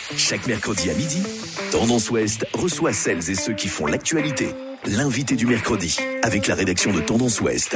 Chaque mercredi à midi, Tendance Ouest reçoit celles et ceux qui font l'actualité. L'invité du mercredi, avec la rédaction de Tendance Ouest.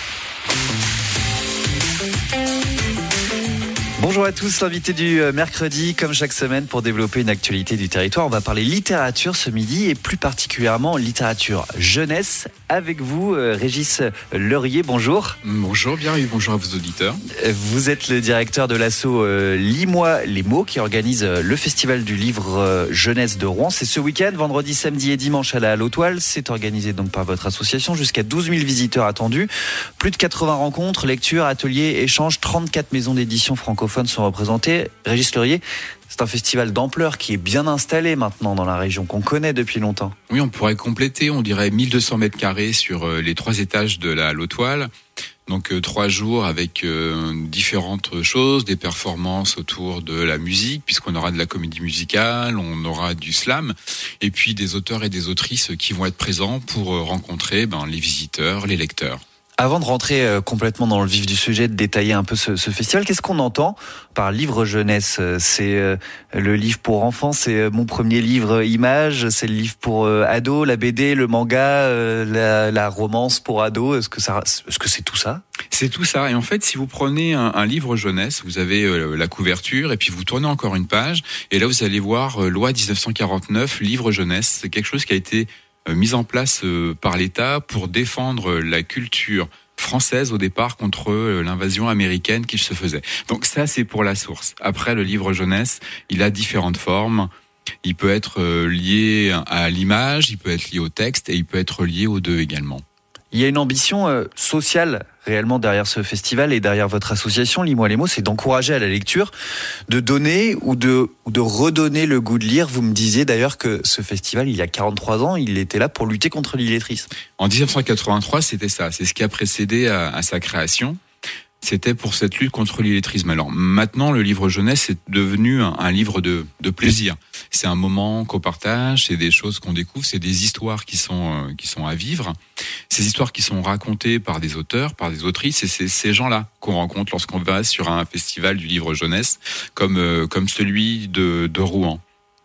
Bonjour à tous, l'invité du mercredi, comme chaque semaine, pour développer une actualité du territoire. On va parler littérature ce midi et plus particulièrement littérature jeunesse. Avec vous, Régis Leurier, bonjour. Bonjour, bienvenue, bonjour à vos auditeurs. Vous êtes le directeur de l'asso Lis-moi les mots qui organise le festival du livre jeunesse de Rouen. C'est ce week-end, vendredi, samedi et dimanche à la Halle aux Toiles. C'est organisé donc par votre association. Jusqu'à 12 000 visiteurs attendus. Plus de 80 rencontres, lectures, ateliers, échanges. 34 maisons d'édition francophones sont représentées. Régis Leurier, c'est un festival d'ampleur qui est bien installé maintenant dans la région, qu'on connaît depuis longtemps. Oui, on pourrait compléter, on dirait 1200 mètres carrés sur les 3 étages de la Halle aux Toiles. Donc 3 jours avec différentes choses, des performances autour de la musique, puisqu'on aura de la comédie musicale, on aura du slam, et puis des auteurs et des autrices qui vont être présents pour rencontrer les visiteurs, les lecteurs. Avant de rentrer complètement dans le vif du sujet, de détailler un peu ce festival, qu'est-ce qu'on entend par livre jeunesse ? C'est le livre pour enfants, c'est mon premier livre image, c'est le livre pour ados, la BD, le manga, la romance pour ados. Est-ce que c'est tout ça ? C'est tout ça. Et en fait, si vous prenez un livre jeunesse, vous avez la couverture et puis vous tournez encore une page et là vous allez voir loi 1949, livre jeunesse. C'est quelque chose qui a été mise en place par l'État pour défendre la culture française au départ contre l'invasion américaine qu'il se faisait. Donc ça, c'est pour la source. Après, le livre jeunesse, il a différentes formes. Il peut être lié à l'image, il peut être lié au texte et il peut être lié aux deux également. Il y a une ambition sociale réellement derrière ce festival et derrière votre association, Lis-moi les mots, c'est d'encourager à la lecture, de donner ou de redonner le goût de lire. Vous me disiez d'ailleurs que ce festival, il y a 43 ans, il était là pour lutter contre l'illettrisme. En 1983, c'était ça. C'est ce qui a précédé à sa création. C'était pour cette lutte contre l'illettrisme. Alors maintenant, le livre jeunesse est devenu un livre de plaisir. C'est un moment qu'on partage, c'est des choses qu'on découvre, c'est des histoires qui sont à vivre. Ces histoires qui sont racontées par des auteurs, par des autrices, et c'est ces gens-là qu'on rencontre lorsqu'on va sur un festival du livre jeunesse, comme celui de Rouen.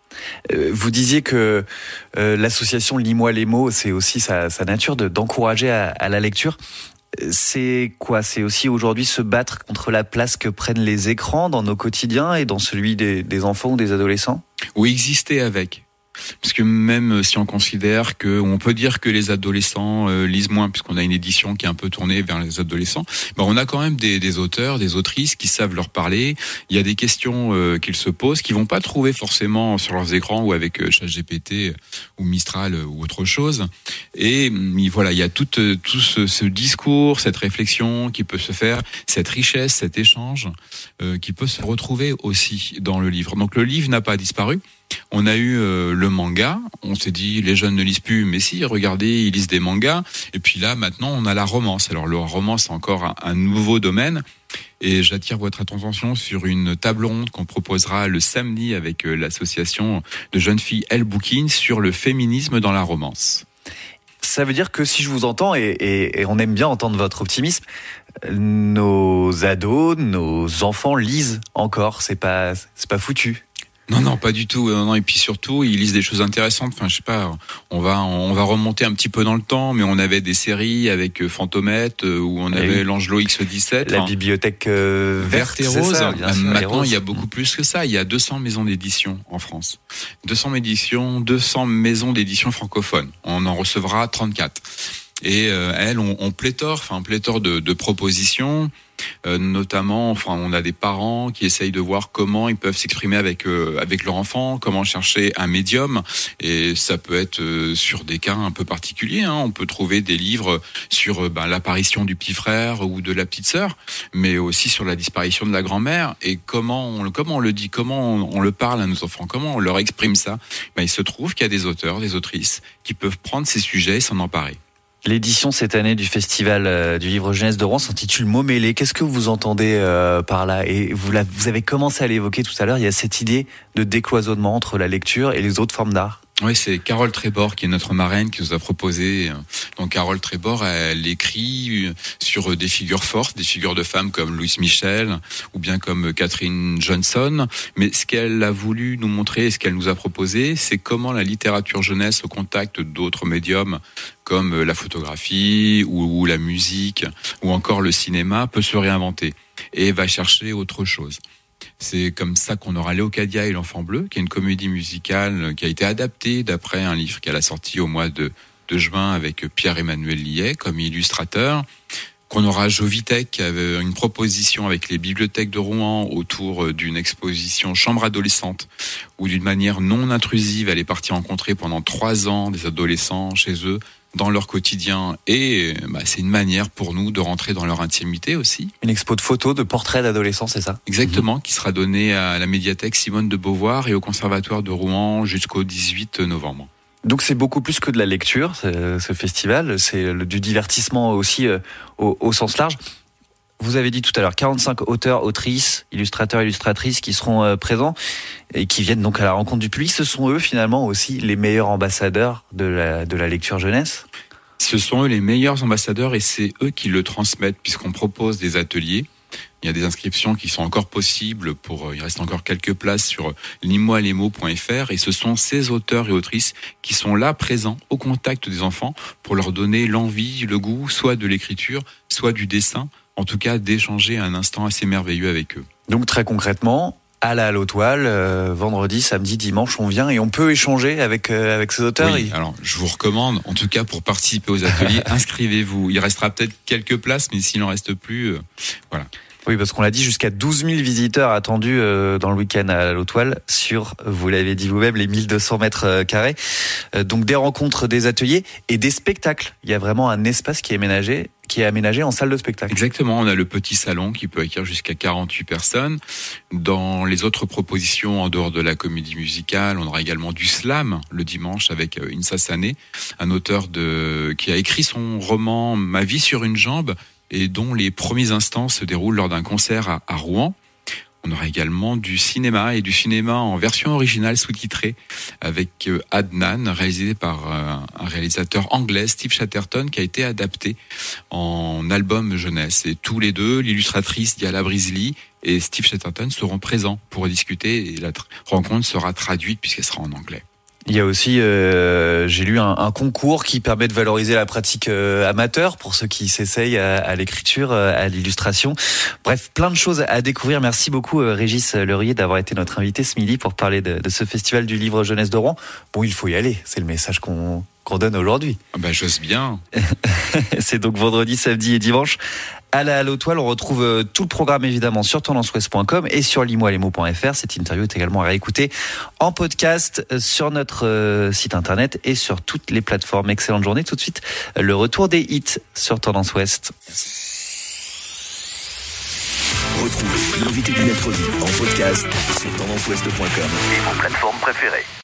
Vous disiez que l'association Lis-moi les mots, c'est aussi sa nature d'encourager à la lecture. C'est quoi ? C'est aussi aujourd'hui se battre contre la place que prennent les écrans dans nos quotidiens et dans celui des enfants ou des adolescents ? Ou exister avec. Parce que même si on considère on peut dire que les adolescents lisent moins, puisqu'on a une édition qui est un peu tournée vers les adolescents, on a quand même des auteurs, des autrices qui savent leur parler. Il y a des questions qu'ils se posent, qu'ils vont pas trouver forcément sur leurs écrans ou avec ChatGPT ou Mistral ou autre chose. Et voilà, il y a tout ce discours, cette réflexion qui peut se faire, cette richesse, cet échange qui peut se retrouver aussi dans le livre. Donc le livre n'a pas disparu. On a eu le manga, on s'est dit les jeunes ne lisent plus, mais si, regardez, ils lisent des mangas. Et puis là, maintenant, on a la romance. Alors le romance, c'est encore un nouveau domaine. Et j'attire votre attention sur une table ronde qu'on proposera le samedi avec l'association de jeunes filles El Bouquin sur le féminisme dans la romance. Ça veut dire que si je vous entends, et on aime bien entendre votre optimisme, nos ados, nos enfants lisent encore, c'est pas foutu. Non, pas du tout. Non, et puis surtout, ils lisent des choses intéressantes. Enfin, je sais pas. On va remonter un petit peu dans le temps, mais on avait des séries avec Fantomette où on avait l'Angelot X17. La bibliothèque verte et rose. Maintenant, il y a beaucoup plus que ça. Il y a 200 maisons d'édition en France. 200 maisons d'édition francophones. On en recevra 34. Et elles ont pléthore de propositions. Notamment, on a des parents qui essayent de voir comment ils peuvent s'exprimer avec leur enfant, comment chercher un médium, et ça peut être sur des cas un peu particuliers. On peut trouver des livres sur l'apparition du petit frère ou de la petite sœur, mais aussi sur la disparition de la grand-mère, et comment on le dit, comment on le parle à nos enfants, comment on leur exprime ça. Il se trouve qu'il y a des auteurs, des autrices qui peuvent prendre ces sujets et s'en emparer. L'édition cette année du festival du livre jeunesse de Rouen s'intitule Mots mêlés. Qu'est-ce que vous entendez par là ? Et vous avez commencé à l'évoquer tout à l'heure, il y a cette idée de décloisonnement entre la lecture et les autres formes d'art. Oui, c'est Carole Trébor qui est notre marraine qui nous a proposé. Donc Carole Trébor, elle écrit sur des figures fortes, des figures de femmes comme Louise Michel ou bien comme Catherine Johnson. Mais ce qu'elle a voulu nous montrer et ce qu'elle nous a proposé, c'est comment la littérature jeunesse au contact d'autres médiums comme la photographie ou la musique ou encore le cinéma peut se réinventer et va chercher autre chose. C'est comme ça qu'on aura Léocadia et l'Enfant Bleu, qui est une comédie musicale qui a été adaptée d'après un livre qu'elle a sorti au mois de juin avec Pierre-Emmanuel Liet comme illustrateur. Qu'on aura Jovitech, une proposition avec les bibliothèques de Rouen autour d'une exposition chambre adolescente, où d'une manière non intrusive, elle est partie rencontrer pendant 3 ans des adolescents chez eux, dans leur quotidien, et c'est une manière pour nous de rentrer dans leur intimité aussi. Une expo de photos, de portraits d'adolescents, c'est ça ? Exactement, qui sera donnée à la médiathèque Simone de Beauvoir et au Conservatoire de Rouen jusqu'au 18 novembre. Donc c'est beaucoup plus que de la lecture, ce festival, c'est du divertissement aussi au sens large. Vous avez dit tout à l'heure 45 auteurs, autrices, illustrateurs, illustratrices qui seront présents et qui viennent donc à la rencontre du public. Ce sont eux finalement aussi les meilleurs ambassadeurs de la lecture jeunesse ? Ce sont eux les meilleurs ambassadeurs et c'est eux qui le transmettent puisqu'on propose des ateliers. Il y a des inscriptions qui sont encore possibles il reste encore quelques places sur limoilesmots.fr et ce sont ces auteurs et autrices qui sont là présents au contact des enfants pour leur donner l'envie, le goût, soit de l'écriture, soit du dessin, en tout cas d'échanger un instant assez merveilleux avec eux. Donc très concrètement, à la Halle-aux-Toiles, vendredi, samedi, dimanche, on vient et on peut échanger avec ces auteurs. Oui, alors je vous recommande, en tout cas pour participer aux ateliers, inscrivez-vous. Il restera peut-être quelques places, mais s'il n'en reste plus, voilà. Oui, parce qu'on l'a dit, jusqu'à 12 000 visiteurs attendus dans le week-end à l'Halle-aux-Toiles sur, vous l'avez dit vous-même, les 1200 mètres carrés. Donc des rencontres, des ateliers et des spectacles. Il y a vraiment un espace qui est aménagé en salle de spectacle. Exactement, on a le petit salon qui peut accueillir jusqu'à 48 personnes. Dans les autres propositions, en dehors de la comédie musicale, on aura également du slam le dimanche avec Insa Sané, un auteur qui a écrit son roman Ma vie sur une jambe, et dont les premiers instants se déroulent lors d'un concert à Rouen. On aura également du cinéma en version originale sous-titrée avec Adnan, réalisé par un réalisateur anglais, Steve Chatterton, qui a été adapté en album jeunesse. Et tous les deux, l'illustratrice Diala Brisley et Steve Chatterton seront présents pour discuter et la rencontre sera traduite puisqu'elle sera en anglais. Il y a aussi, j'ai lu un concours qui permet de valoriser la pratique amateur pour ceux qui s'essayent à l'écriture, à l'illustration. Bref, plein de choses à découvrir. Merci beaucoup Régis Leurier d'avoir été notre invité ce midi pour parler de ce festival du livre jeunesse de Rouen. Bon, il faut y aller, c'est le message qu'on donne aujourd'hui. J'ose bien. C'est donc vendredi, samedi et dimanche. À la Halle-aux-Toiles, on retrouve tout le programme évidemment sur tendanceouest.com et sur limoilesmots.fr. Cette interview est également à réécouter en podcast sur notre site internet et sur toutes les plateformes. Excellente journée. Tout de suite, le retour des hits sur Tendance Ouest. Retrouvez l'invité du mercredi en podcast sur tendanceouest.com et vos plateformes préférées.